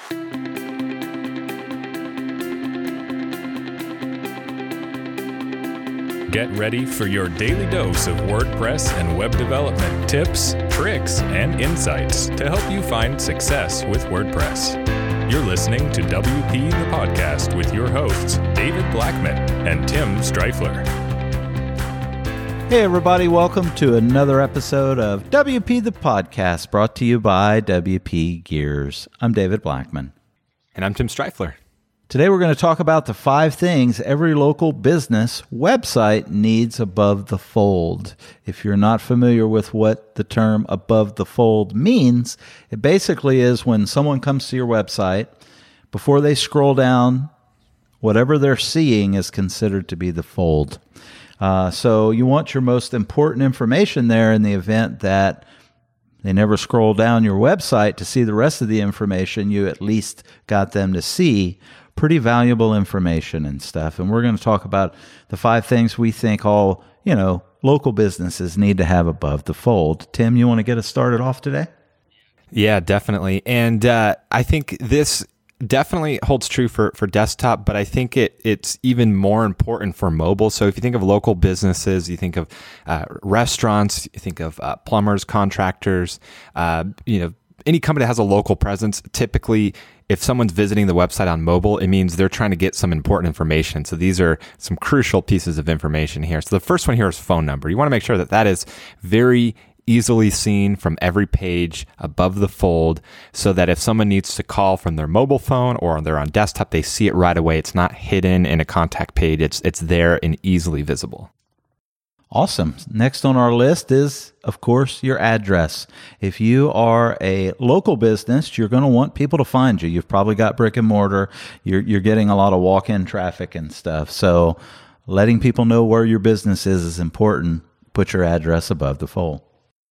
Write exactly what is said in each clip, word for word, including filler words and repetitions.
Get ready for your daily dose of WordPress and web development tips, tricks, and insights to help you find success with WordPress. You're listening to W P the Podcast with your hosts, David Blackman and Tim Streifler. Hey everybody, welcome to another episode of W P the Podcast, brought to you by W P Gears. I'm David Blackman. And I'm Tim Streifler. Today we're going to talk about the five things every local business website needs above the fold. If you're not familiar with what the term above the fold means, it basically is when someone comes to your website, before they scroll down, whatever they're seeing is considered to be the fold. Uh, so you want your most important information there in the event that they never scroll down your website to see the rest of the information. You at least got them to see pretty valuable information and stuff. And we're going to talk about the five things we think all, you know, local businesses need to have above the fold. Tim, you want to get us started off today? Yeah, definitely. And uh, I think this definitely holds true for, for desktop, but I think it it's even more important for mobile. So if you think of local businesses, you think of uh, restaurants, you think of uh, plumbers, contractors, uh, you know, any company that has a local presence. Typically, if someone's visiting the website on mobile, it means they're trying to get some important information. So these are some crucial pieces of information here. So the first one here is phone number. You want to make sure that that is very easily seen from every page above the fold, so that if someone needs to call from their mobile phone or they're on desktop, they see it right away. It's not hidden in a contact page. It's it's there and easily visible. Awesome. Next on our list is, of course, your address. If you are a local business, you're going to want people to find you. You've probably got brick and mortar. You're you're getting a lot of walk-in traffic and stuff. So letting people know where your business is is important. Put your address above the fold.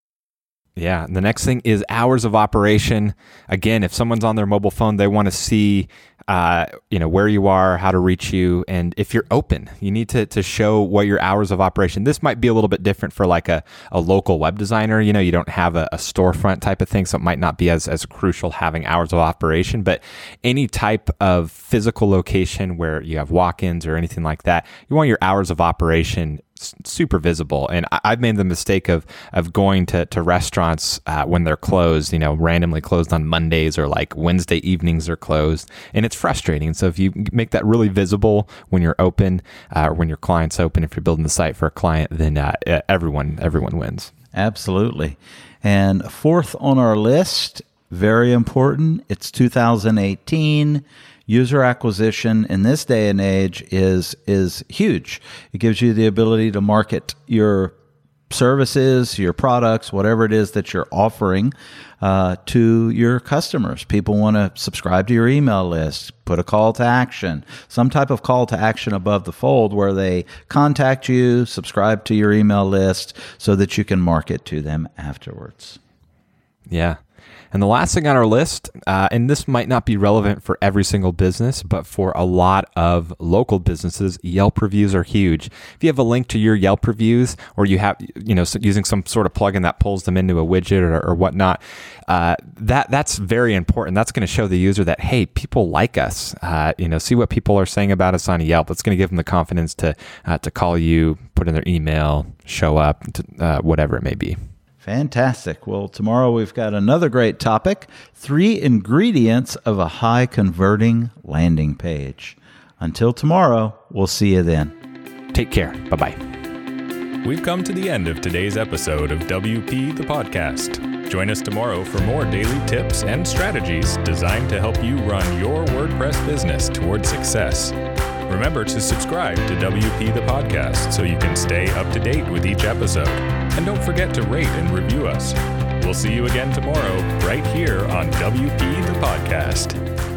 Yeah. And the next thing is hours of operation. Again, if someone's on their mobile phone, they want to see, uh, you know, where you are, how to reach you. And if you're open, you need to, to show what your hours of operation. This might be a little bit different for like a, a local web designer. You know, you don't have a, a storefront type of thing, so it might not be as, as crucial having hours of operation. But any type of physical location where you have walk-ins or anything like that, you want your hours of operation super visible. And I've made the mistake of of going to, to restaurants uh, when they're closed, you know, randomly closed on Mondays, or like Wednesday evenings are closed. And it's frustrating. So if you make that really visible when you're open, uh, or when your client's open, if you're building the site for a client, then uh, everyone, everyone wins. Absolutely. And fourth on our list, very important, it's two thousand eighteen. User acquisition in this day and age is is huge. It gives you the ability to market your services, your products, whatever it is that you're offering uh, to your customers. People want to subscribe to your email list, put a call to action, some type of call to action above the fold where they contact you, subscribe to your email list so that you can market to them afterwards. Yeah. And the last thing on our list, uh, and this might not be relevant for every single business, but for a lot of local businesses, Yelp reviews are huge. If you have a link to your Yelp reviews, or you have, you know, using some sort of plugin that pulls them into a widget or, or whatnot, uh, that that's very important. That's going to show the user that, hey, people like us. Uh, you know, see what people are saying about us on Yelp. It's going to give them the confidence to uh, to call you, put in their email, show up, to, uh, whatever it may be. Fantastic. Well, tomorrow we've got another great topic, three ingredients of a high converting landing page. Until tomorrow, we'll see you then. Take care. Bye-bye. We've come to the end of today's episode of W P the Podcast. Join us tomorrow for more daily tips and strategies designed to help you run your WordPress business towards success. Remember to subscribe to W P the Podcast so you can stay up to date with each episode. And don't forget to rate and review us. We'll see you again tomorrow, right here on W P the Podcast.